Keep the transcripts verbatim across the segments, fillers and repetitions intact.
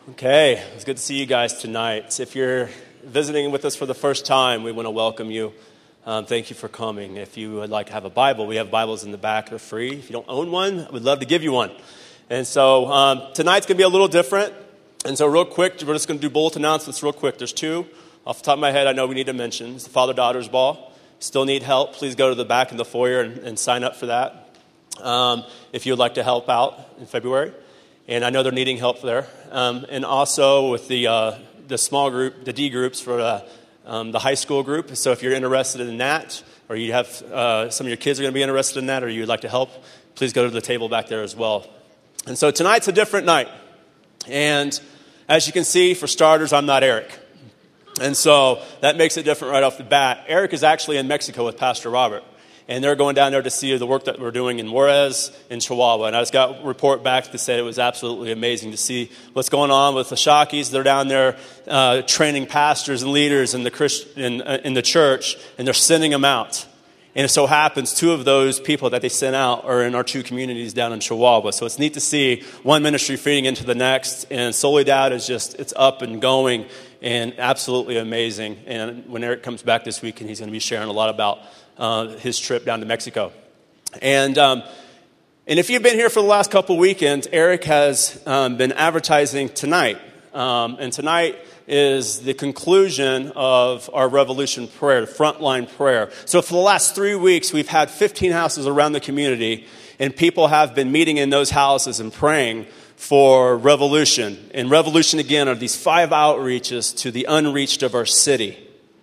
Okay, it's good to see you guys tonight. If you're visiting with us for the first time, we want to welcome you. Um, thank you for coming. If you would like to have a Bible, we have Bibles in the back. They're free. If you don't own one, we'd love to give you one. And so um, tonight's going to be a little different. And so real quick, we're just going to do bulletin announcements real quick. There's two. Off the top of my head, I know we need to mention. It's the Father-Daughters Ball. Still need help, please go to the back in the foyer and, and sign up for that um, if you would like to help out in February. And I know they're needing help there. Um, and also with the uh, the small group, the D groups for uh, um, the high school group. So if you're interested in that, or you have uh, some of your kids are going to be interested in that, or you'd like to help, please go to the table back there as well. And so tonight's a different night. And as you can see, for starters, I'm not Eric. And so that makes it different right off the bat. Eric is actually in Mexico with Pastor Robert. And they're going down there to see the work that we're doing in Juarez and Chihuahua. And I just got a report back to say it was absolutely amazing to see what's going on with the Shakis. They're down there uh, training pastors and leaders in the Christ- in, uh, in the church, and they're sending them out. And it so happens two of those people that they sent out are in our two communities down in Chihuahua. So it's neat to see one ministry feeding into the next. And Soledad is just, it's up and going and absolutely amazing. And when Eric comes back this week, and he's going to be sharing a lot about uh, his trip down to Mexico. And um, and if you've been here for the last couple weekends, Eric has um, been advertising tonight. Um, and tonight is the conclusion of our Revolution prayer, the frontline prayer. So for the last three weeks, we've had fifteen houses around the community, and people have been meeting in those houses and praying for Revolution. And Revolution, again, are these five outreaches to the unreached of our city.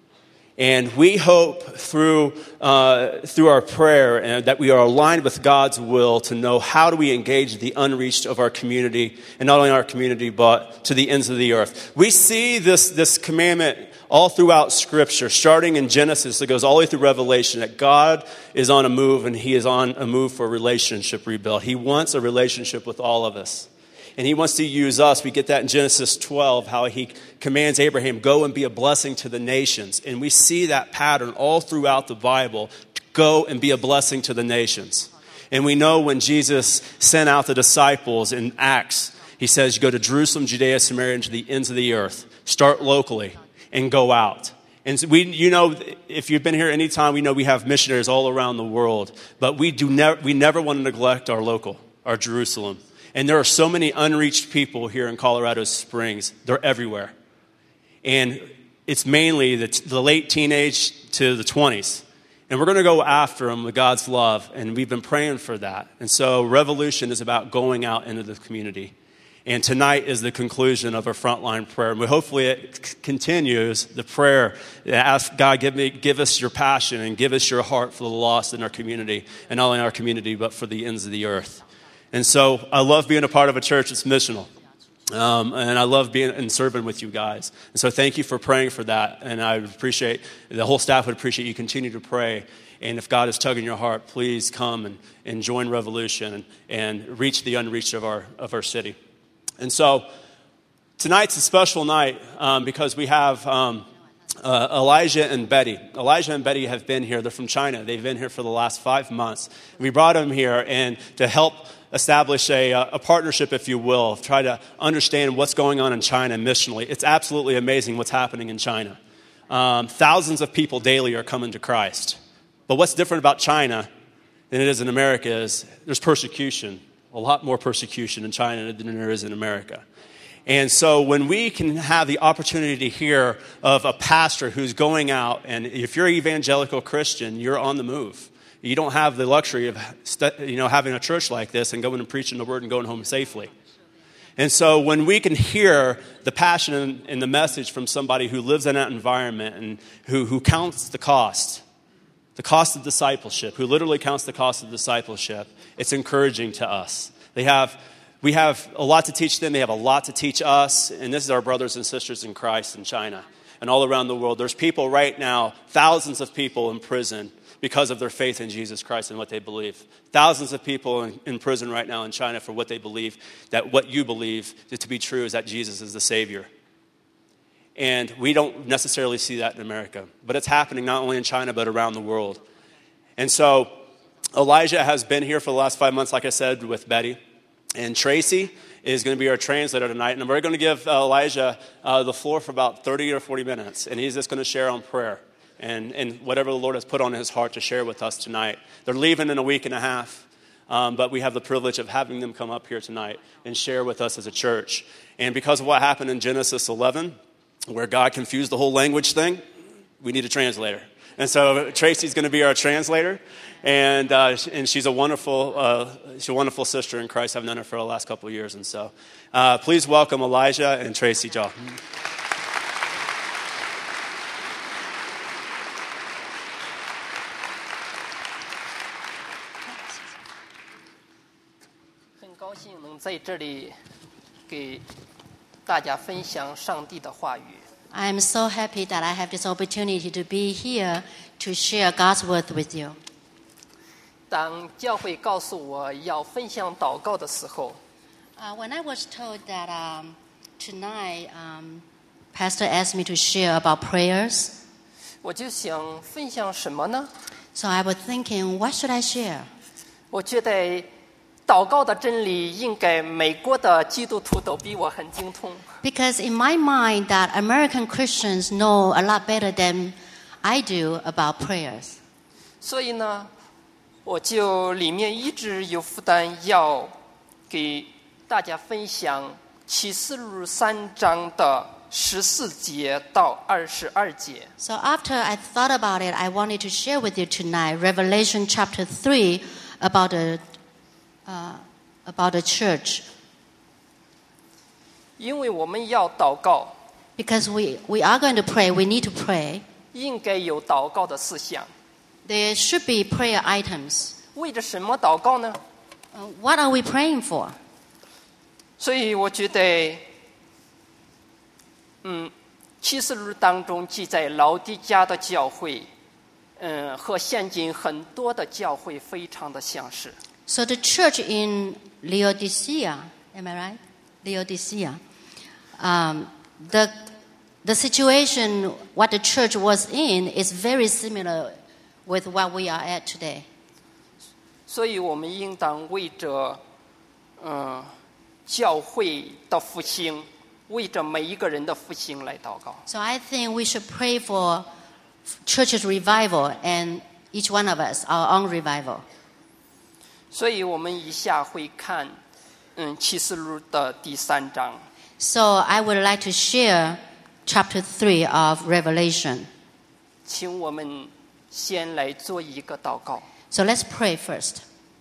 And we hope through uh, through our prayer and that we are aligned with God's will to know how do we engage the unreached of our community, and not only our community, but to the ends of the earth. We see this, this commandment all throughout Scripture, starting in Genesis. It goes all the way through Revelation, that God is on a move, and He is on a move for a relationship rebuild. He wants a relationship with all of us. And He wants to use us. We get that in Genesis twelve, how He commands Abraham, go and be a blessing to the nations. And we see that pattern all throughout the Bible, to go and be a blessing to the nations. And we know when Jesus sent out the disciples in Acts, He says, go to Jerusalem, Judea, Samaria, and to the ends of the earth. Start locally and go out. And so we, you know, if you've been here any time, we know we have missionaries all around the world. But we do never, we never want to neglect our local, our Jerusalem. And there are so many unreached people here in Colorado Springs. They're everywhere. And it's mainly the, the late teenage to the twenties. And we're going to go after them with God's love. And we've been praying for that. And so Revolution is about going out into the community. And tonight is the conclusion of our frontline prayer. And we, hopefully it c- continues the prayer. Ask God, give me, give us your passion and give us your heart for the lost in our community. And not only in our community, but for the ends of the earth. And so I love being a part of a church that's missional. Um, and I love being and serving with you guys. And so thank you for praying for that. And I appreciate, the whole staff would appreciate you continue to pray. And if God is tugging your heart, please come and, and join Revolution and, and reach the unreached of our of our city. And so tonight's a special night um, because we have um, uh, Elijah and Betty. Elijah and Betty have been here. They're from China. They've been here for the last five months. We brought them here and to help establish a, a partnership, if you will, try to understand what's going on in China missionally. It's absolutely amazing what's happening in China. Um, thousands of people daily are coming to Christ. But what's different about China than it is in America is there's persecution, a lot more persecution in China than there is in America. And so when we can have the opportunity to hear of a pastor who's going out, and if you're an evangelical Christian, you're on the move. You don't have the luxury of you know having a church like this and going and preaching the word and going home safely. And so when we can hear the passion and the message from somebody who lives in that environment and who, who counts the cost, the cost of discipleship, who literally counts the cost of discipleship, it's encouraging to us. They have, we have a lot to teach them. They have a lot to teach us. And this is our brothers and sisters in Christ in China and all around the world. There's people right now, thousands of people in prison because of their faith in Jesus Christ and what they believe. Thousands of people in, in prison right now in China for what they believe, that what you believe to be true is that Jesus is the Savior. And we don't necessarily see that in America. But it's happening not only in China, but around the world. And so Elijah has been here for the last five months, like I said, with Betty and Tracy. is going to be our translator tonight. And we're going to give uh, Elijah uh, the floor for about thirty or forty minutes. And he's just going to share on prayer and, and whatever the Lord has put on his heart to share with us tonight. They're leaving in a week and a half. Um, but we have the privilege of having them come up here tonight and share with us as a church. And because of what happened in Genesis eleven, where God confused the whole language thing, we need a translator. And so Tracy's going to be our translator, and uh, and she's a wonderful uh, she's a wonderful sister in Christ. I've known her for the last couple of years, and so uh, please welcome Elijah and Tracy Jaw. 在这里给大家分享上帝的话语。 I'm so happy that I have this opportunity to be here to share God's word with you. 当教会告诉我要分享祷告的时候， Uh, when I was told that um, tonight um, Pastor asked me to share about prayers, 我就想分享什么呢？ so I was thinking, what should I share? 我觉得祷告的真理应该美国的基督徒都比我很精通。 Because in my mind that American Christians know a lot better than I do about prayers. 所以呢，我就里面一直有负担要给大家分享启示录三章的十四节到二十二节。 So after I thought about it, I wanted to share with you tonight Revelation chapter three about the uh, about the church. 因为我们要祷告， Because we, we are going to pray, we need to pray. 应该有祷告的思想。 There should be prayer items. 为着什么祷告呢？ Uh, what are we praying for? 所以我觉得，嗯，启示录当中记载老底嘉的教会，嗯，和现今很多的教会非常的相似。 So the church in Laodicea, am I right? Laodicea. Um, the, the situation, what the church was in, is very similar with what we are at today. 所以我们应当为着，嗯，教会的复兴，为着每一个人的复兴来祷告。 So I think we should pray for church's revival and each one of us, our own revival. 所以我们以下会看，嗯，启示录的第三章。 So I would like to share chapter three of Revelation. 请我们先来做一个祷告。 So let's pray first.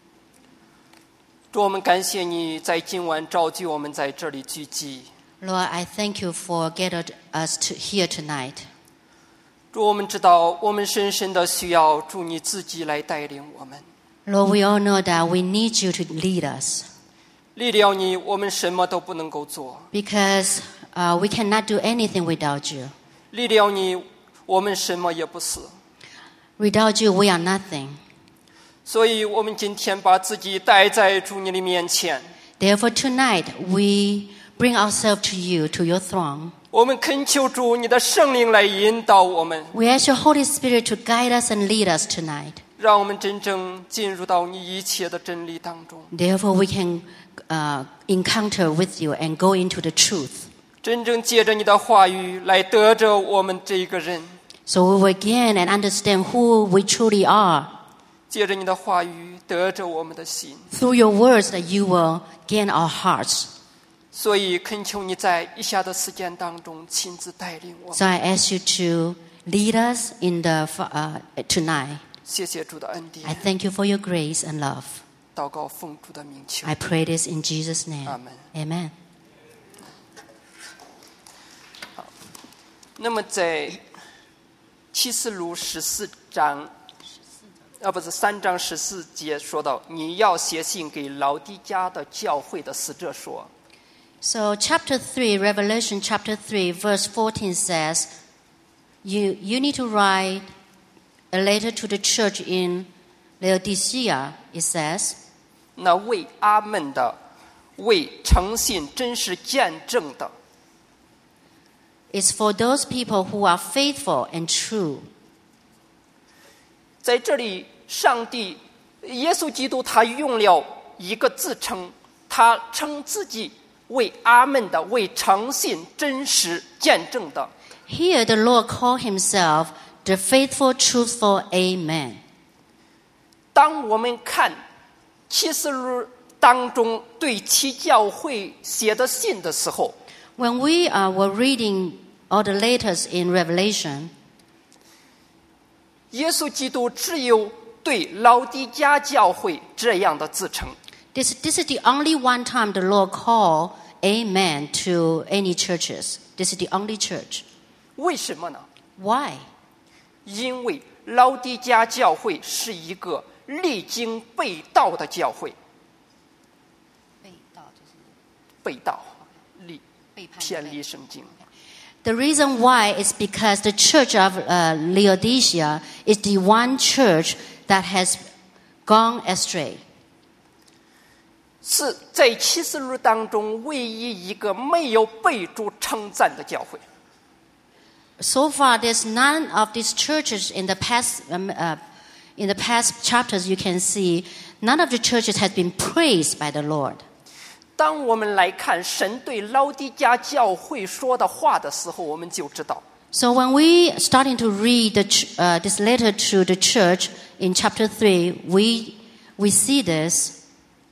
主，我们感谢你在今晚召集我们在这里聚集。 Lord, I thank you for gathered us to here tonight. 主，我们知道我们深深的需要主你自己来带领我们。 Lord, we all know that we need you to lead us 离了你，我们什么都不能够做； because uh, we cannot do anything without you. 离了你，我们什么也不是。 Without you, we are nothing. 所以，我们今天把自己带在主你的面前。 Therefore, tonight we bring ourselves to you, to your throne. 我们恳求主你的圣灵来引导我们， We ask your Holy Spirit to guide us and lead us tonight. 让我们真正进入到你一切的真理当中， Therefore, we can uh, encounter with you and go into the truth. 真正借着你的话语来得着我们这一个人， So we will gain and understand who we truly are. 借着你的话语得着我们的心。 Through your words that you will gain our hearts. 所以恳求你在以下的时间当中亲自带领我们。 So I ask you to lead us in the uh, tonight. 谢谢主的恩 I 典， thank you for your grace and love. 祷告奉主的名求。 I pray this in Jesus' name. Amen. Amen. 那么在启示录十四章，啊，不是三章十四节说到，你要写信给老底嘉的教会的使者说。 So chapter three, Revelation chapter three, verse fourteen says, you, you need to write a letter to the church in Laodicea, it says, 那为阿们的，为诚信真实见证的， it's for those people who are faithful and true. 在这里，上帝耶稣基督他用了一个自称，他称自己为阿们的，为诚信、真实、见证的。 Here the Lord called himself the faithful, truthful Amen. 当我们看启示录当中对其教会写的信的时候， When we uh, were reading all the letters in Revelation, 耶稣基督只有对老底嘉教会这样的自称。 this, this is the only one time the Lord called Amen to any churches. This is the only church. 为什么呢？ Why? 因为老底嘉教会是一个历经背道的教会，背道，离偏离圣经。 The reason why is because the church of uh, Laodicea is the one church that has gone astray. 是在启示录当中唯一一个没有被主称赞的教会。 So far, there's none of these churches in the past. Um, uh, in the past chapters, you can see none of the churches has been praised by the Lord. 当我们来看神对老底嘉教会说的话的时候，我们就知道， So when we starting to read the, ch- uh, this letter to the church in chapter three, we we see this.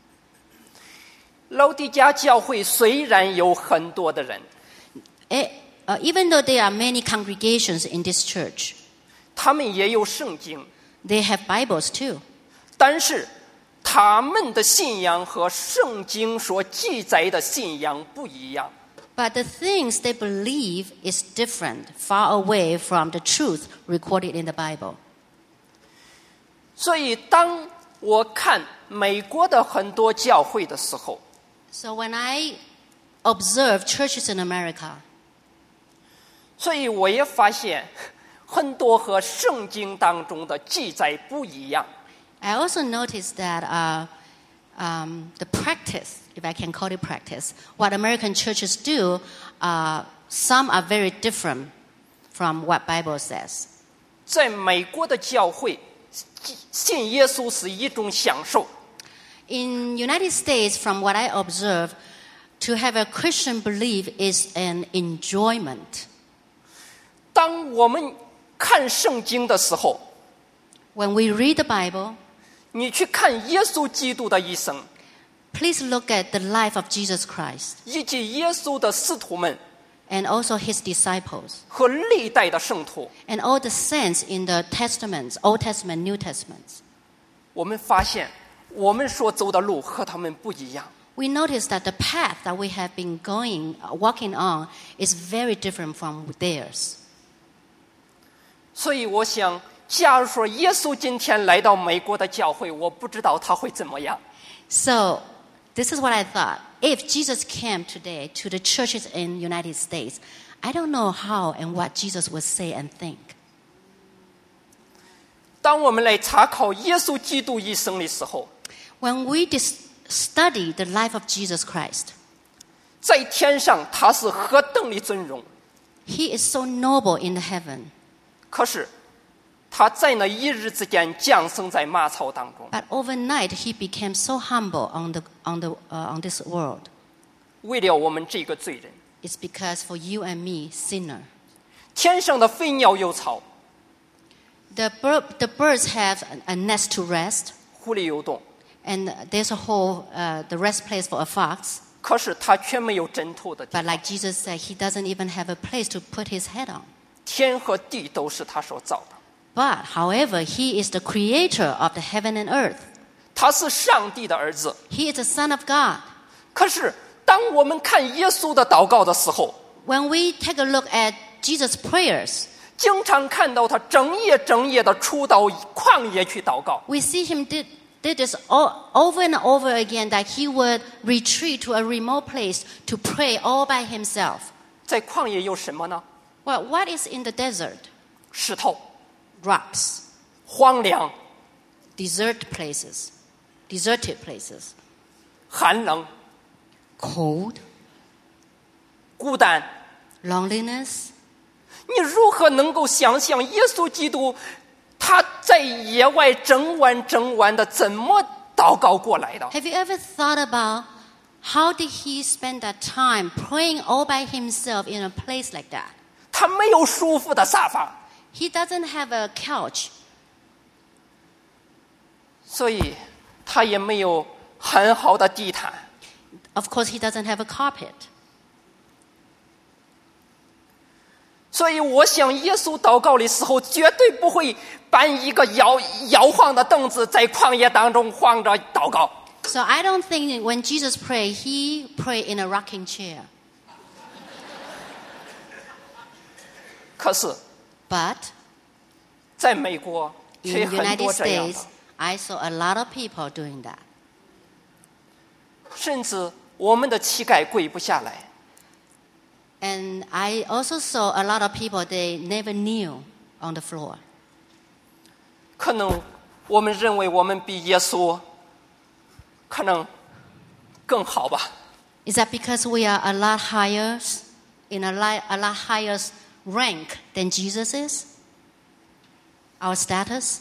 老底嘉教会虽然有很多的人， Eh, uh, even though there are many congregations in this church, 他们也有圣经， they have Bibles too. 但是他们的信仰和圣经所记载的信仰不一样。 But the things they believe is different, far away from the truth recorded in the Bible. 所以当我看美国的很多教会的时候， So when I observe churches in America, 所以我也发现很多和圣经当中的记载不一样。 I also noticed that uh, um, the practice, if I can call it practice, what American churches do, uh, some are very different from what Bible says. 在美国的教会，信耶稣是一种享受， In United States, from what I observe, to have a Christian belief is an enjoyment. 当我们看圣经的时候， When we read the Bible, 你去看耶稣基督的一生， please look at the life of Jesus Christ 以及耶稣的使徒们 and also his disciples 和历代的圣徒， and all the saints in the Testaments, Old Testament, New Testaments. 我们发现我们所走的路和他们不一样。 We notice that the path that we have been going, uh, walking on, is very different from theirs. 所以我想，假如说耶稣今天来到美国的教会，我不知道他会怎么样。 So, this is what I thought. If Jesus came today to the churches in United States, I don't know how and what Jesus would say and think. 当我们来查考耶稣基督一生的时候， When we dis- study the life of Jesus Christ, 在天上他是何等的尊荣， he is so noble in the heaven. 可是他在那一日之间降生在马槽当中， But overnight, he became so humble on, the, on, the, uh, on this world. 为了我们这个罪人。 It's because for you and me, sinner. 天上的飞鸟有草， The, bir- the birds have a, a nest to rest, 狐狸有洞， and there's a hole, uh, the rest place for a fox. 可是他却没有枕头的地 But 方。 like Jesus said, he doesn't even have a place to put his head on. 天和地都是他所造的， But, however, he is the creator of the heaven and earth. 他是上帝的儿子。 He is the Son of God. 可是当我们看耶稣的祷告的时候， When we take a look at Jesus' prayers, 经常看到他整夜整夜的出到旷野去祷告。 we see him did, did this all, over and over again, that he would retreat to a remote place to pray all by himself. 在旷野有什么呢？ Well, what is in the desert? 石头、 Rocks, 荒凉、 desert places, deserted places, 寒冷、 cold, 孤单。 loneliness. 你如何能够想象耶稣基督他在野外整晚整晚的怎么祷告过来的？ Have you ever thought about How did he spend that time praying all by himself in a place like that? 他没有舒服的沙发， He doesn't have a couch, 所以他也没有很好的地毯。 of course he doesn't have a carpet. 所以我想耶稣祷告的时候，绝对不会搬一个摇摇晃的凳子在旷野当中晃着祷告。 So I don't think when Jesus prayed, he prayed in a rocking chair. 可是 But 在美国 in 却 the 很 United 多这样的 States,，I saw a lot of people doing that. 甚至我们的膝盖跪不下来。 And I also saw a lot of people, they never kneel on the floor. 可能我们认为我们比耶稣可能更好吧。 Is that because we are a lot higher, in a lot, a lot higher rank than Jesus is? Our status?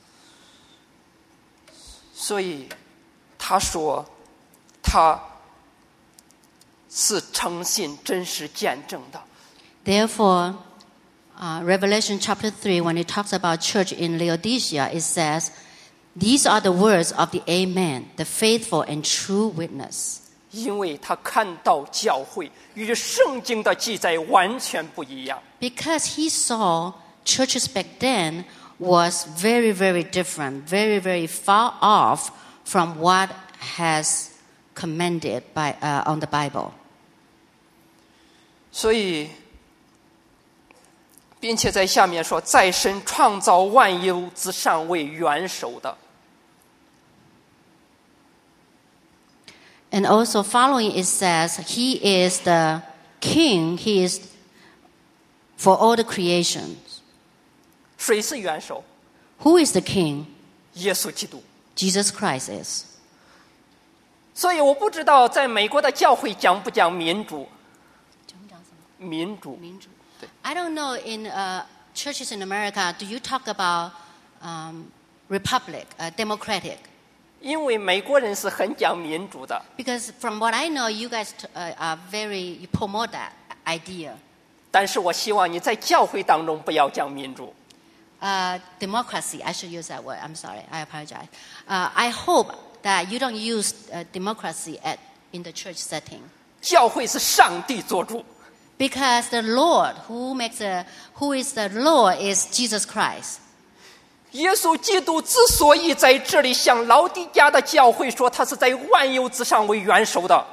所以他说他是诚信真实见证的。 Therefore, uh, Revelation chapter three, when it talks about church in Laodicea, it says, these are the words of the Amen, the faithful and true witness. 因为他看到教会与圣经的记载完全不一样。 Because he saw churches back then was very, very different, very, very far off from what has commanded by, uh, on the Bible. 所以，并且在下面说，在神创造万有之上为元首的。 And also following it says, he is the king, he is for all the creations. 谁是元首？ Who is the king? 耶稣基督。 Jesus Christ is. 所以我不知道在美国的教会讲不讲民主？民主。 I don't know in uh, churches in America, do you talk about um, republic, uh, democratic? 因为美国人是很讲民主的， Because from what I know, you guys uh, are very, you promote that idea. 但是我希望你在教会当中不要讲民主。 Uh, democracy, I should use that word. I'm sorry, I apologize. Uh, I hope that you don't use uh, democracy at, in the church setting. 教会是上帝做主， Because the Lord, who makes a, who is the Lord, is Jesus Christ. 耶稣基督之所以在这里向老底嘉的教会说，他是在万有之上为元首的。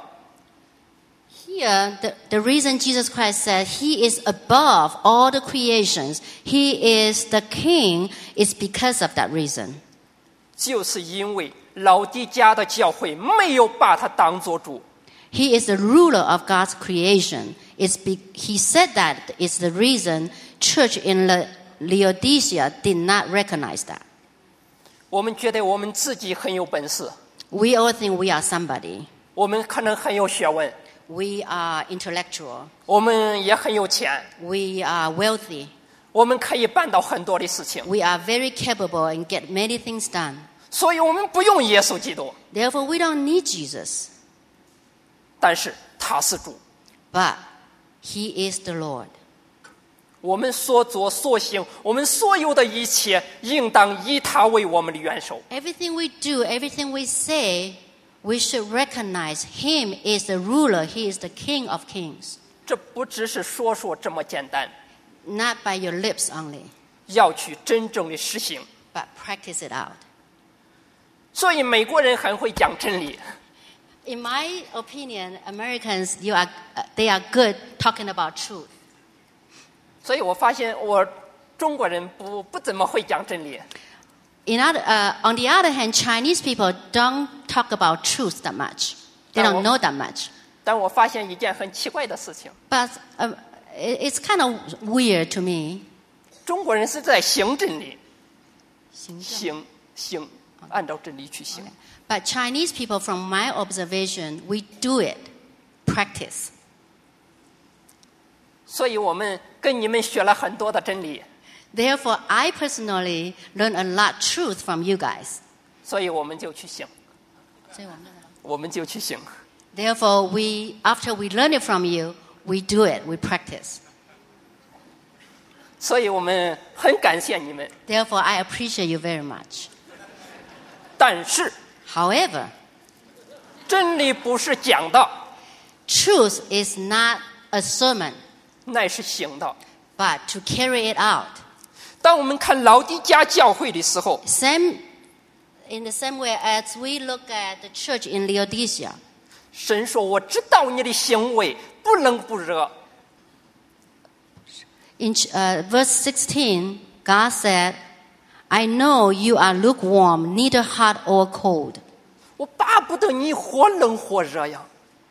Here, the, the reason Jesus Christ said he is above all the creations, he is the king, is because of that reason. 就是因为老底嘉的教会没有把他当作主， He is the ruler of God's creation. It's be, he said that is the reason church in Le, Laodicea did not recognize that. 我们觉得我们自己很有本事， We all think we are somebody. 我们可能很有学问， We are intellectual. 我们也很有钱， We are wealthy. 我们可以办到很多的事情， We are very capable and get many things done. 所以我们不用耶稣基督， Therefore, we don't need Jesus. 但是他是主。 But he is the Lord. 我们所做所行，我们所有的一切，应当以他为我们的元首。 Everything we do, everything we say, we should recognize him is the ruler. He is the King of kings. 这不只是说说这么简单， Not by your lips only, 要去真正的实行。 but practice it out. 所以美国人很会讲真理， In my opinion, Americans, you are, uh, they are good talking about truth. 所以我发现我中国人不不怎么会讲真理。 In other, uh, on the other hand, Chinese people don't talk about truth that much. They don't know that much. 但我发现一件很奇怪的事情， But um, it- it's kind of weird to me. 中国人是在行真理，行行，按照真理去行。 But Chinese people, from my observation, we do it, practice. 所以我们跟你们学了很多的真理， Therefore, I personally learn a lot truth from you guys. 所以我们就去行，我们就去行。 Therefore, we after we learn it from you, we do it, we practice. 所以我们很感谢你们。 Therefore, I appreciate you very much. 但是 However, 真理不是讲的， truth is not a sermon, 乃是行的。 but to carry it out. 当我们看老底嘉教会的时候， Same, in the same way as we look at the church in Laodicea, 神说：“我知道你的行为，不冷不热。 in uh, verse sixteen, God said, I know you are lukewarm, neither hot or cold. 我巴不得你或冷或热呀，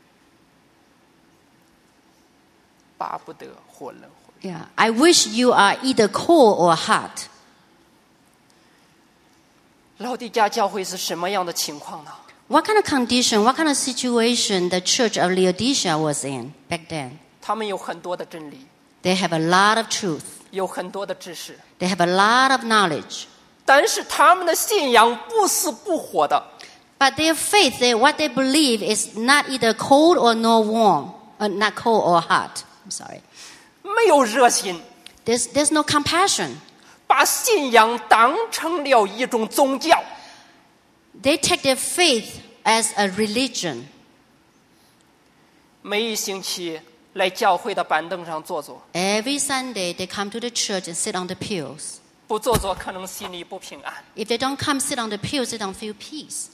巴不得或冷或热。 Yeah, I wish you are either cold or hot. ” 老底嘉教会是什么样的情况呢？ What kind of condition, what kind of situation the church of Laodicea was in back then? 他们有很多的真理， They have a lot of truth. 有很多的知识， They have a lot of knowledge. 但是他们的信仰不死不活的。 But their faith, they, what they believe is not either cold or nor warm, uh, not cold or hot. I'm sorry. 没有热心， There's, there's no compassion. 把信仰当成了一种宗教。 They take their faith as a religion. 每一星期来教会的板凳上坐坐， Every Sunday, they come to the church and sit on the pews. 不坐坐可能心里不平安。 If they don't come sit on the pews, they don't feel peace.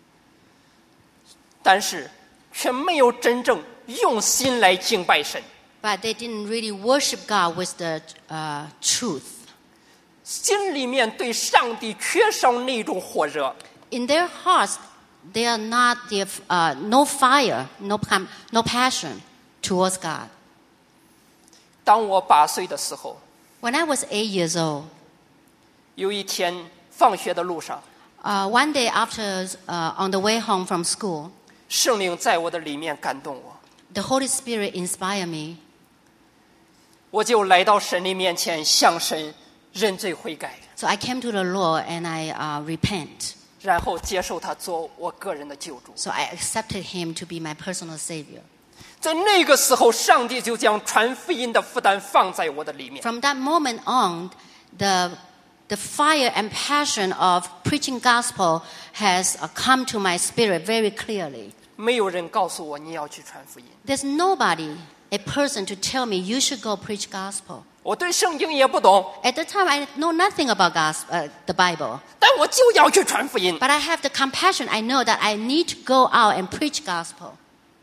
但是却没有真正用心来敬拜神。 But they didn't really worship God with the uh, truth. 心里面对上帝缺少那种火热。 In their hearts, they are not the, uh, no fire, no, pam- no passion towards God. 当我八岁的时候， When I was eight years old, 有一天放学的路上， uh, one day after uh, on the way home from school, 圣灵在我的里面感动我， the Holy Spirit inspired me. 我就来到神的面前，向神认罪悔改， So I came to the Lord and I uh, repent. 然后接受他做我个人的救主。 So I accepted Him to be my personal Savior. 在那个时候，上帝就将传福音的负担放在我的里面。 From that moment on, the the fire and passion of preaching gospel has uh, come to my spirit very clearly. 没有人告诉我你要去传福音， There's nobody, a person to tell me you should go preach gospel. 我对圣经也不懂， At the time, I know nothing about gospel, uh, the Bible. 但我就要去传福音。 But I have the compassion. I know that I need to go out and preach gospel.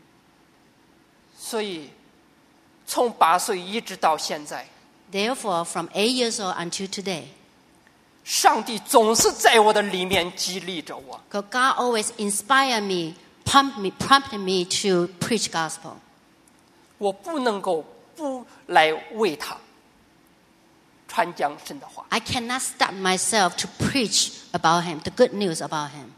所以，从八岁一直到现在， Therefore, from eight years old until today, 上帝总是在我的里面激励着我。 God always inspired me, pumped me, prompted me to preach gospel. 我不能够不来为他传讲神的话。 I cannot stop myself to preach about Him, the good news about Him.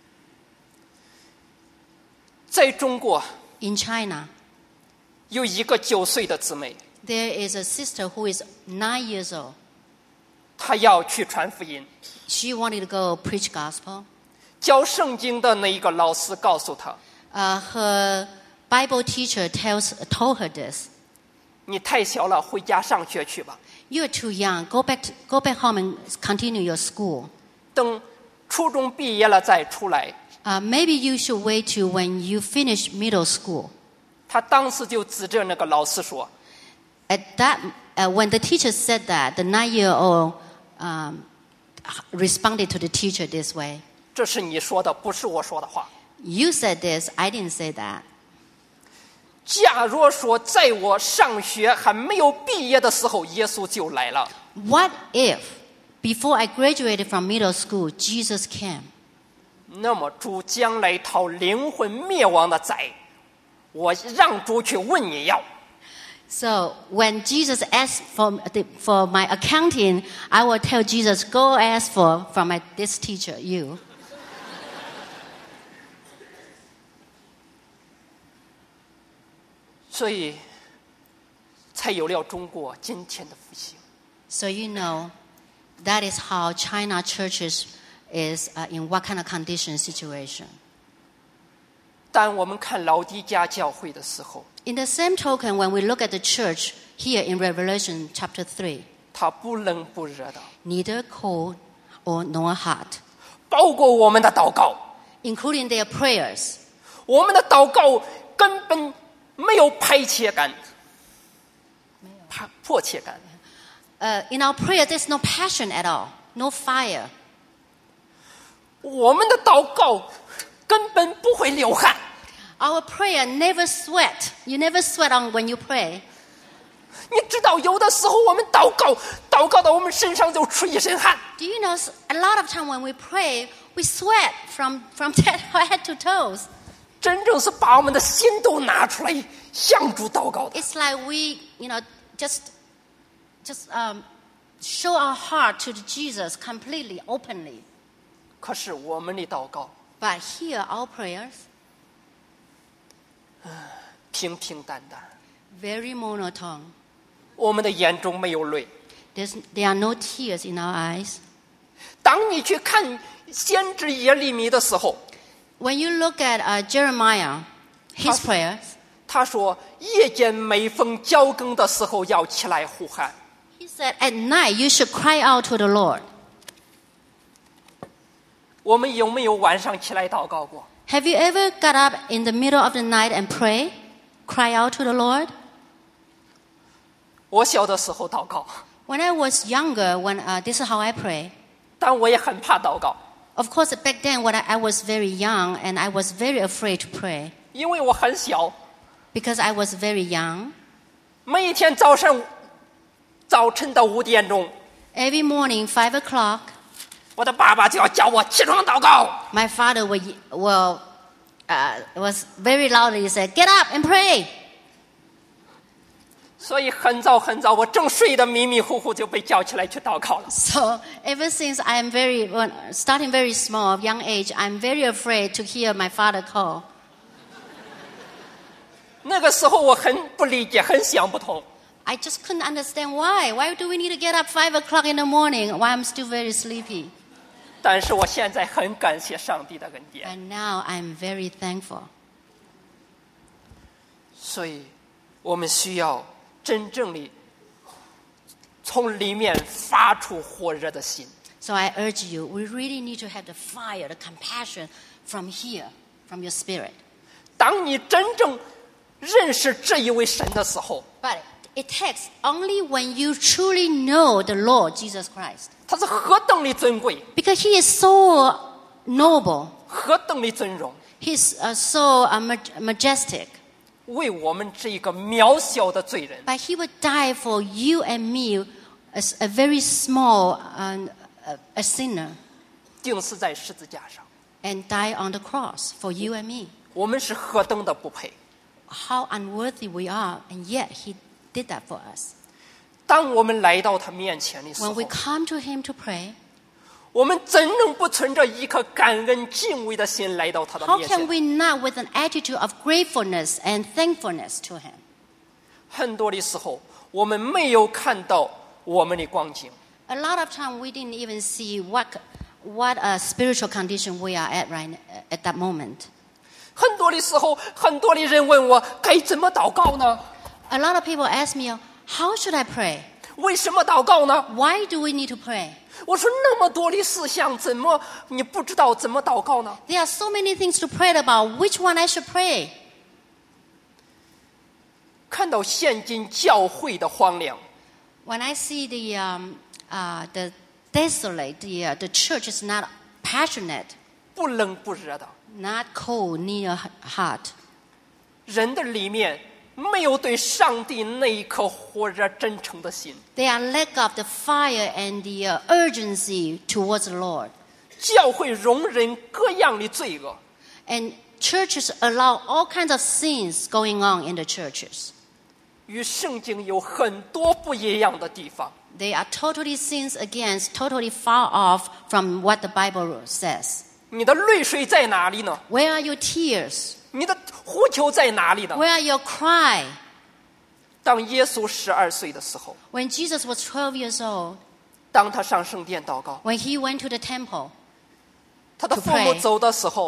在中国 In China, 有一个九岁的姊妹， there is a sister who is nine years old. 她要去传福音。 She wanted to go preach gospel. 教圣经的那一个老师告诉她 Uh, her Bible teacher tells, told her this. 你太小了，回家上学去吧。 You're too young. Go back, to, go back home and continue your school. 等初中毕业了再出来。 Uh, maybe you should wait till when you finish middle school. 她当时就指着那个老师说 At that, uh, when the teacher said that, the nine-year-old um, responded to the teacher this way. 这是你说的，不是我说的话。 You said this. I didn't say that. 假若说在我上学还没有毕业的时候，耶稣就来了， What if, before I graduated from middle school, Jesus came? 那么主将来讨灵魂灭亡的债，我让主去问你要。 So when Jesus asked for, the, for my accounting, I will tell Jesus, go ask for from my, this teacher, you. 所以才有了中国今天的复兴。 So you know, that is how China churches is uh, in what kind of condition situation. 当我们看老底嘉教会的时候， In the same token, when we look at the church here in Revelation chapter three, 它不冷不热的， neither cold or nor hot, 包括我们的祷告， including their prayers. 我们的祷告根本没有迫切感，迫迫切感。 Uh, in our prayer, there's no passion at all, no fire. 我们的祷告根本不会流汗。 Our prayer never sweat. You never sweat on when you pray. 你知道，有的时候我们祷告，祷告到我们身上就出一身汗。 Do you know, a lot of time when we pray, we sweat from, from head to toes. 真正是把我们的心都拿出来向主祷告的。 It's like we, you know, just, just um, show our heart to Jesus completely, openly. 可是我们的祷告 But here, our prayers, 平平淡淡， very monotone. 我们的眼中没有泪。 There's, there are no tears in our eyes. 当你去看先知耶利米的时候， When you look at uh, Jeremiah, his Pastor. prayers, 他说夜间每逢交更的时候要起来呼喊。 he said, at night you should cry out to the Lord. 我们有没有晚上起来祷告过？ Have you ever got up in the middle of the night and pray? Cry out to the Lord? 我小的时候祷告， When I was younger, when uh, this is how I pray. 但我也很怕祷告， Of course, back then when I, I was very young and I was very afraid to pray 因为我很小。 because I was very young. 每一天早上早晨的五点钟， Every morning, five o'clock, 我的爸爸就要叫我起床祷告。 my father will, will uh, was very loudly said, "Get up and pray." 所以很早很早，我正睡得迷迷糊糊就被叫起来去祷告了。 So ever since I am very, when, starting very small, young age, I'm very afraid to hear my father call. 那个时候我很不理解，很想不通。 I just couldn't understand why. Why do we need to get up five o'clock in the morning while I'm still very sleepy? 但是我现在很感谢上帝的恩典。 And now I'm very thankful. 所以，我们需要真正的从里面发出火热的心。 So I urge you, we really need to have the fire, the compassion from here, from your spirit. 当你真正认识这一位神的时候， But it takes only when you truly know the Lord Jesus Christ. 他是何等的尊贵， Because he is so noble. 何等的尊荣， He's uh, so uh, maj- majestic. 为我们这一个渺小的罪人， But he would die for you and me as a very small um, a, a sinner 钉死在十字架上。 and die on the cross for you and me. 我们是何等的不配。 How unworthy we are, and yet he did that for us. 当我们来到他面前的时 When 候 we，come to him to pray, 我们怎能不存着一颗感恩敬畏的心来到他的 how 面 can 前？ we not with an attitude of gratefulness and thankfulness to him? 很多的时候，我们没有看到我们的光景， A lot of time we didn't even see what, what a spiritual condition we are at right at that moment. 很多的时候，很多的人问我该怎么祷告呢？ A lot of people ask me, how should I pray? 为什么祷告呢？ Why do we need to pray? 我说那么多的事项，怎么你不知道怎么祷告呢？ There are so many things to pray about. Which one I should pray? 看到现今教会的荒凉， When I see the, um, uh, the desolate, the, uh, the church is not passionate, 不冷不热的， not cold, neither hot. 人的里面没有对上帝那一颗火热真诚的心。 They are lack of the fire and the uh, urgency towards the Lord. 教会容忍各样的罪恶， And churches allow all kinds of sins going on in the churches. 与圣经有很多不一样的地方。 They are totally sins against, totally far off from what the Bible says. 你的泪水在哪里呢？ Where are your tears? 你的呼求在哪里呢？ Where are your cry? 当耶稣十二岁的时候， When Jesus was twelve years old, 当他上圣殿祷告， when he went to the temple, 他的父母走的时候，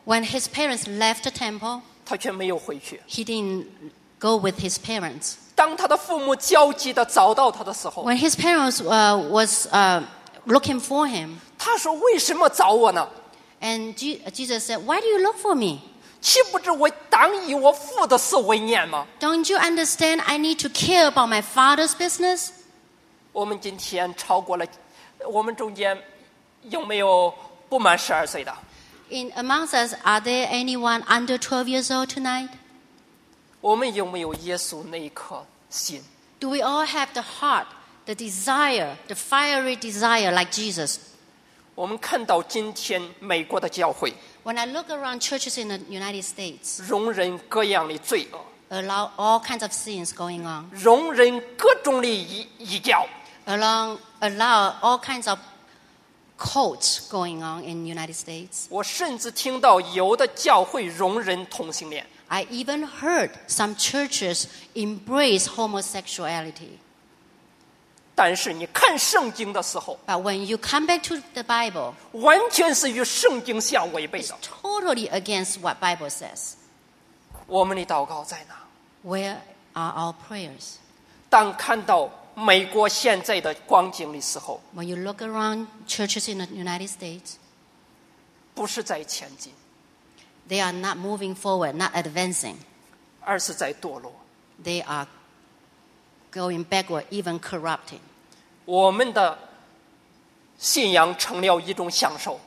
When his parents left the temple, 他却没有回去。 he didn't go with his parents. 当他的父母焦急地找到他的时候， When his parents uh, was uh, looking for him, 他说：“为什么找我呢？ and Je- Jesus said, "Why do you look for me? 岂不知我当以我父的事为念吗 Don't you understand I need to care about my father's business?" 我们今天超过了，我们中间有没有不满十二岁的？ In amongst us, are there anyone under twelve years old tonight? 我们有没有耶稣那一颗心？ Do we all have the heart, the desire, the fiery desire like Jesus? 我们看到今天美国的教会 When I look around churches in the United States, 容忍各样的罪恶， allow all kinds of sins going on, 容忍各种的异异教， allow, allow all kinds of cults going on in the United States. 我甚至听到有的教会容忍同性恋。 I even heard some churches embrace homosexuality. 但是你看圣经的时候， But when you come back to the Bible, 完全是与圣经相违背 it's 的。 totally against what Bible says. 我们的祷告在哪？ Where are our prayers? 当看到美国现在的光景的时候， When you look around churches in the United States, 不是在前进， they are not moving forward, not advancing. 而是在堕落。 They are going backward, even corrupting. 我们的信仰成了一种享受，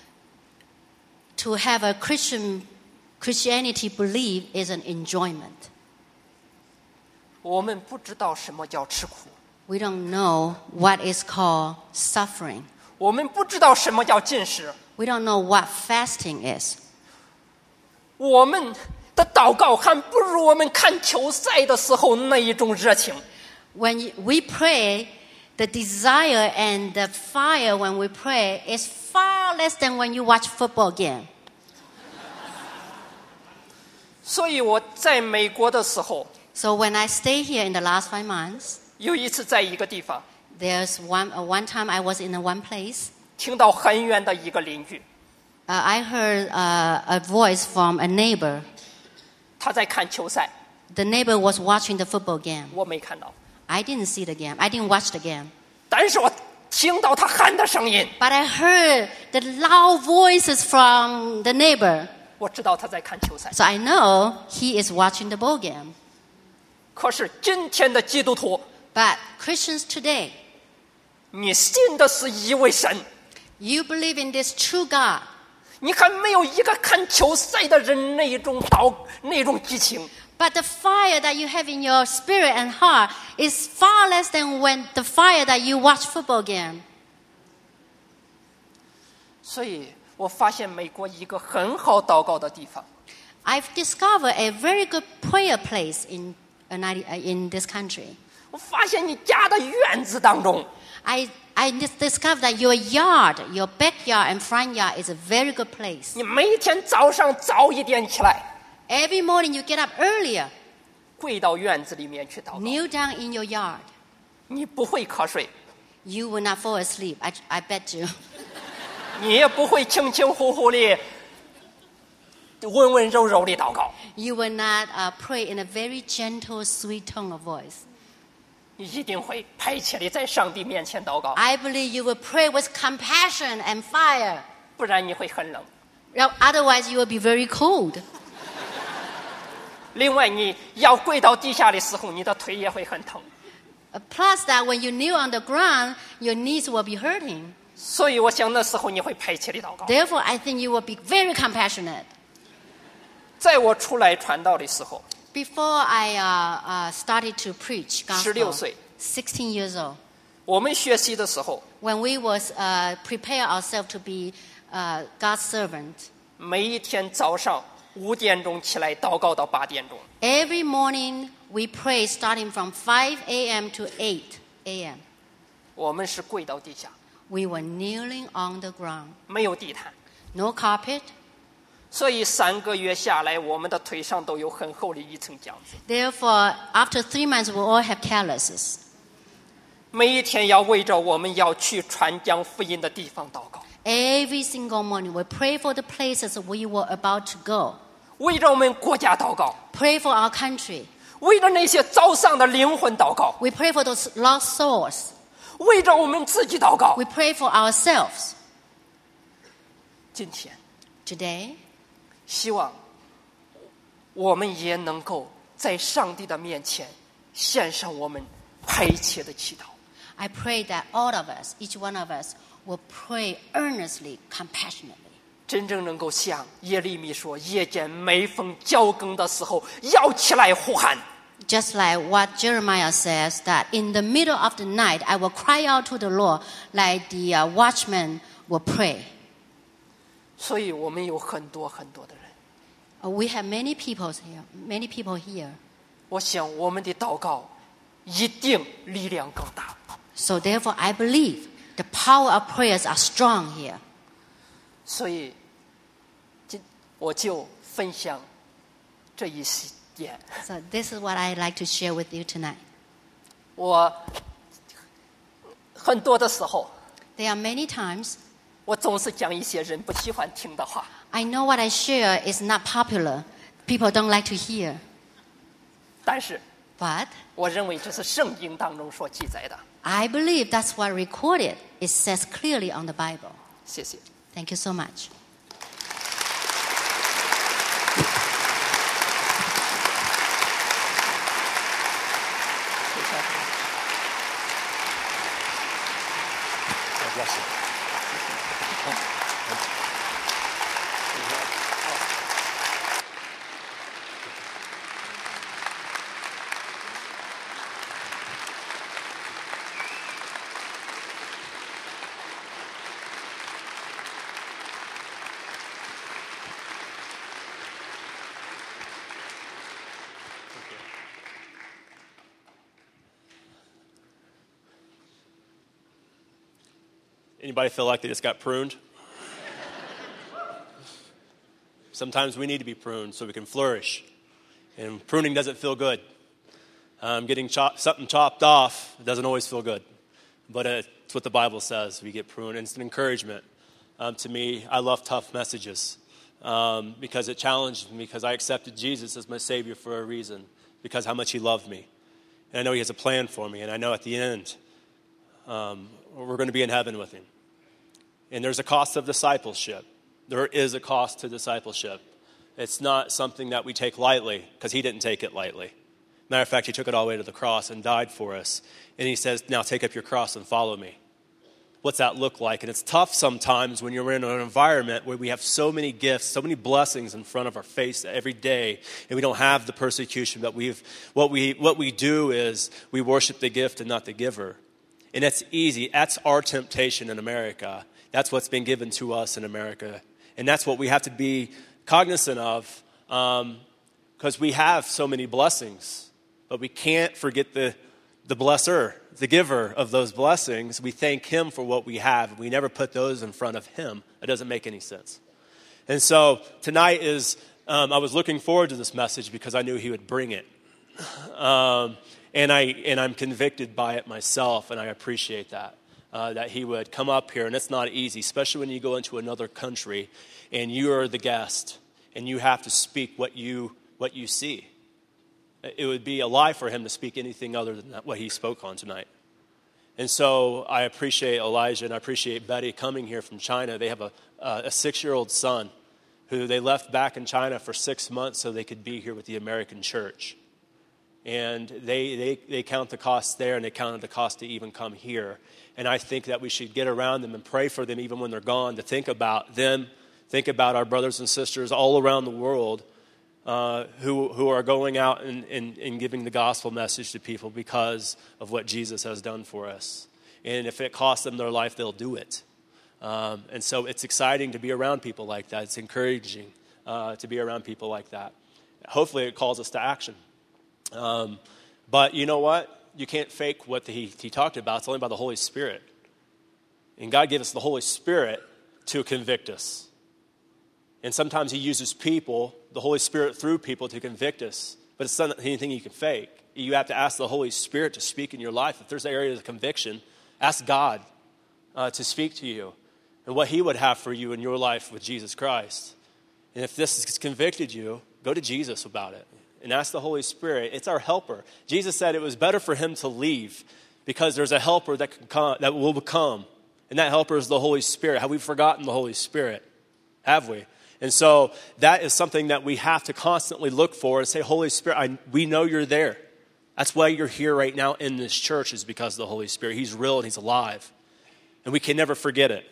To have a Christian Christianity belief is an enjoyment. 我们不知道什么叫吃苦， We don't know what is called suffering. 我们不知道什么叫进食， We don't know what fasting is. 我们的祷告还不如我们看球赛的时候那一种热情。 When you- we pray, the desire and the fire when we pray is far less than when you watch football game. 所以我在美国的时候， So when I stay here in the last five months, 有一次在一个地方 there's one, uh, one time I was in a one place. 听到很远的一个邻居， Uh, I heard uh, a voice from a neighbor. 他在看球赛， The neighbor was watching the football game. 我没看到， I didn't see the game. I didn't watch the game. 但是我听到他喊的声音， But I heard the loud voices from the neighbor. 我知道他在看球赛。 So I know he is watching the ball game. 可是今天的基督徒， But Christians today, 你信的是一位神， you believe in this true God. 你还没有一个看球赛的人那一种祷那种激情。 But the fire that you have in your spirit and heart is far less than when the fire that you watch football game. 所以我发现美国一个很好祷告的地方， I've discovered a very good prayer place in, United- uh, in this country. 我发现你家的院子当中， I, I dis- discovered that your yard, your backyard and front yard is a very good place. 你每天早上早一点起来， Every morning you get up earlier, 跪到院子里面去祷告， kneel down in your yard. 你不会瞌睡， You will not fall asleep. I, I bet you. 你也不会轻轻呼呼的、温温柔柔的祷告， You will not uh, pray in a very gentle, sweet tone of voice. 你一定会迫切的在上帝面前祷告， I believe you will pray with compassion and fire. 不然你会很冷。 Now, otherwise, you will be very cold. 另外，你要跪到地下的时候，你的腿也会很疼。 Uh, Plus, that when you kneel on the ground, your knees will be hurting. 所以，我想那时候你会迫切的祷告。 Therefore, I think you will be very compassionate. 在我出来传道的时候， Before I uh, uh, started to preach 十六 gospel, 岁， sixteen years old, 我们学习的时候， when we was uh, prepare ourselves to be uh, God's servant, 每一天早上五点钟起来祷告到八点钟。 every morning we pray starting from five a.m. to eight a.m. 我们是跪到地下， We were kneeling on the ground, 没有地毯， no carpet. 所以三个月下来，我们的腿上都有很厚的一层浆子。 Therefore, after three months, we all have calluses. 每一天要为着我们要去传讲福音的地方祷告。 Every single morning, we pray for the places we were about to go. 为着我们国家祷告， Pray for our country. 为着那些遭伤的灵魂祷告， We pray for those lost souls. 为着我们自己祷告。 We pray for ourselves. 今天， Today, 希望我们也能够在上帝的面前献上我们迫切的祈祷。 I pray that all of us, each one of us, will pray earnestly, compassionately. 真正能够像耶利米说：“夜间每逢交更的时候，要起来呼喊。” Just like what Jeremiah says, that in the middle of the night, I will cry out to the Lord like the uh, watchman will pray. 所以我们有很多很多的人， Uh, we have many people here, many people here. 我想我们的祷告一定力量更大。 So therefore, I believe the power of prayers are strong here. 所以，今我就分享这一点。 So this is what I'd like to share with you tonight. 我很多的时候， There are many times 我总是讲一些人不喜欢听的话， I know what I share is not popular. People don't like to hear. 但是 But 我认为这是圣经当中所记载的。 I believe that's what recorded. It says clearly on the Bible. 谢谢。 Thank you so much. 谢谢。 God bless you. Anybody feel like they just got pruned? Sometimes we need to be pruned so we can flourish. And pruning doesn't feel good. Um, getting chop, something chopped off doesn't always feel good. But it's what the Bible says. We get pruned. And it's an encouragement. Um, to me, I love tough messages um, because it challenged me, because I accepted Jesus as my Savior for a reason, because how much he loved me. And I know he has a plan for me. And I know at the end, um, we're going to be in heaven with him. And there's a cost of discipleship. There is a cost to discipleship. It's not something that we take lightly, because he didn't take it lightly. Matter of fact, he took it all the way to the cross and died for us. And he says, now take up your cross and follow me. What's that look like? And it's tough sometimes when you're in an environment where we have so many gifts, so many blessings in front of our face every day, and we don't have the persecution. But we've, what we, what we do is we worship the gift and not the giver. And it's easy. That's our temptation in America. That's what's been given to us in America. And that's what we have to be cognizant of, um, because we have so many blessings. But we can't forget the, the blesser, the giver of those blessings. We thank him for what we have. We never put those in front of him. It doesn't make any sense. And so tonight is, um, I was looking forward to this message because I knew he would bring it. Um, and, I, and I'm convicted by it myself, and I appreciate that. Uh, that he would come up here, and it's not easy, especially when you go into another country and you are the guest and you have to speak what you what you see. It would be a lie for him to speak anything other than that, what he spoke on tonight. And so I appreciate Elijah and I appreciate Betty coming here from China. They have a, uh, a six-year-old son who they left back in China for six months so they could be here with the American church. And they, they, they count the costs there, and they counted the cost to even come here. And I think that we should get around them and pray for them even when they're gone, to think about them, think about our brothers and sisters all around the world uh, who, who are going out and, and, and giving the gospel message to people because of what Jesus has done for us. And if it costs them their life, they'll do it. Um, and so it's exciting to be around people like that. It's encouraging uh, to be around people like that. Hopefully it calls us to action. Um, but you know what? You can't fake what he, he talked about. It's only by the Holy Spirit. And God gave us the Holy Spirit to convict us. And sometimes he uses people, the Holy Spirit through people, to convict us. But it's not anything you can fake. You have to ask the Holy Spirit to speak in your life. If there's areas of conviction, ask God uh, to speak to you. and what he would have for you in your life with Jesus Christ. And if this has convicted you, go to Jesus about it and ask the Holy Spirit. It's our helper. Jesus said it was better for him to leave because there's a helper that can come, that will come. And that helper is the Holy Spirit. Have we forgotten the Holy Spirit? Have we? And so that is something that we have to constantly look for and say, Holy Spirit, I, we know you're there. That's why you're here right now in this church, is because of the Holy Spirit. He's real and he's alive. And we can never forget it.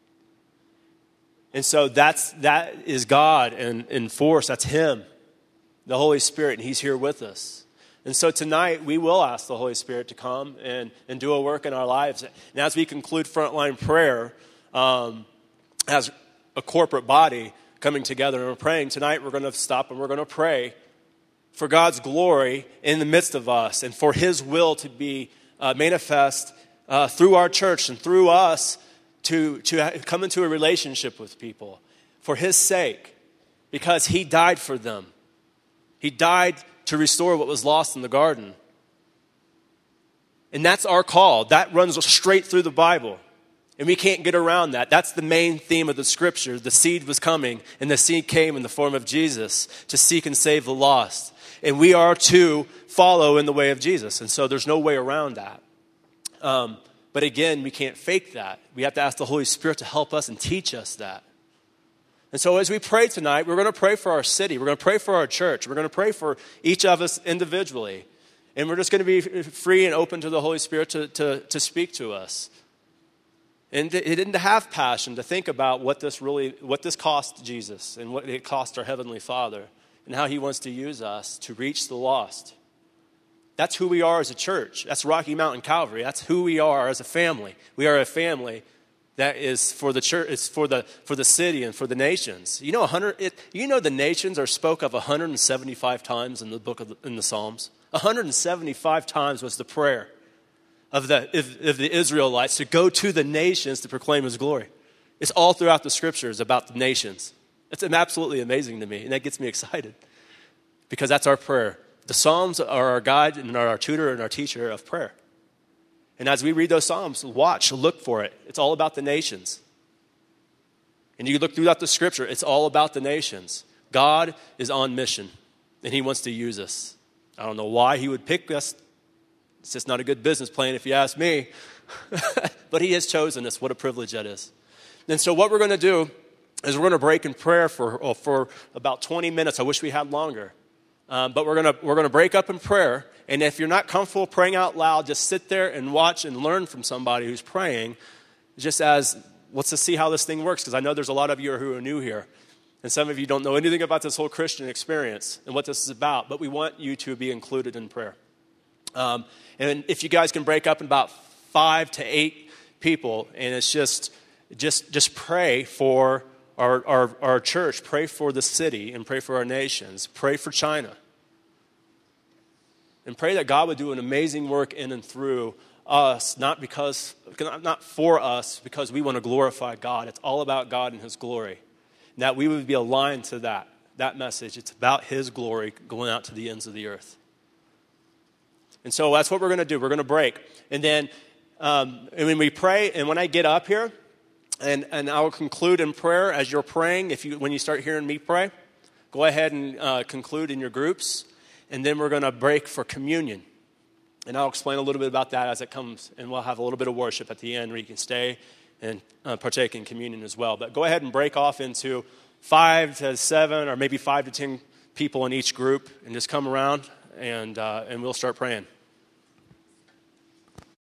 And so that's, that is God and in force. That's him, the Holy Spirit, and he's here with us. And so tonight we will ask the Holy Spirit to come and, and do a work in our lives. And as we conclude Frontline Prayer, um, as a corporate body coming together and we're praying, tonight we're going to stop and we're going to pray for God's glory in the midst of us and for his will to be uh, manifest uh, through our church and through us to, to come into a relationship with people for his sake, because he died for them. He died to restore what was lost in the garden. And that's our call. That runs straight through the Bible. And we can't get around that. That's the main theme of the scripture. The seed was coming, and the seed came in the form of Jesus to seek and save the lost. And we are to follow in the way of Jesus. And so there's no way around that. Um, but again, we can't fake that. We have to ask the Holy Spirit to help us and teach us that. And so as we pray tonight, we're going to pray for our city. We're going to pray for our church. We're going to pray for each of us individually. And we're just going to be free and open to the Holy Spirit to, to, to speak to us. And to have passion to think about what this really, what this cost Jesus and what it cost our Heavenly Father and how he wants to use us to reach the lost. That's who we are as a church. That's Rocky Mountain Calvary. That's who we are as a family. We are a family that is for the church, it's for the for the city and for the nations. You know, one hundred. It, you know, the nations are spoke of one hundred seventy-five times in the book of the, in the Psalms. one hundred seventy-five times was the prayer of the of, of the Israelites to go to the nations to proclaim his glory. It's all throughout the scriptures about the nations. It's absolutely amazing to me, and that gets me excited because that's our prayer. The Psalms are our guide and are our tutor and our teacher of prayer. And as we read those Psalms, watch, look for it. It's all about the nations. And you look throughout the scripture, it's all about the nations. God is on mission, and he wants to use us. I don't know why he would pick us. It's just not a good business plan if you ask me. But he has chosen us. What a privilege that is. And so what we're going to do is we're going to break in prayer for, oh, for about twenty minutes. I wish we had longer. Um, but we're going to we're going to break up in prayer. And if you're not comfortable praying out loud, just sit there and watch and learn from somebody who's praying, just as, let's just see how this thing works, because I know there's a lot of you who are new here. And some of you don't know anything about this whole Christian experience and what this is about, but we want you to be included in prayer. Um, and if you guys can break up in about five to eight people, and it's just just just pray for our, our, our church, pray for the city, and pray for our nations, pray for China. And pray that God would do an amazing work in and through us, not because, not for us, because we want to glorify God. It's all about God and his glory. And that we would be aligned to that, that message. It's about his glory going out to the ends of the earth. And so that's what we're going to do. We're going to break. And then um, and when we pray, and when I get up here, and, and I will conclude in prayer as you're praying. If you, when you start hearing me pray, go ahead and uh, conclude in your groups. And then we're going to break for communion. And I'll explain a little bit about that as it comes. And we'll have a little bit of worship at the end where you can stay and uh, partake in communion as well. But go ahead and break off into five to seven or maybe five to ten people in each group. And just come around and uh, and we'll start praying.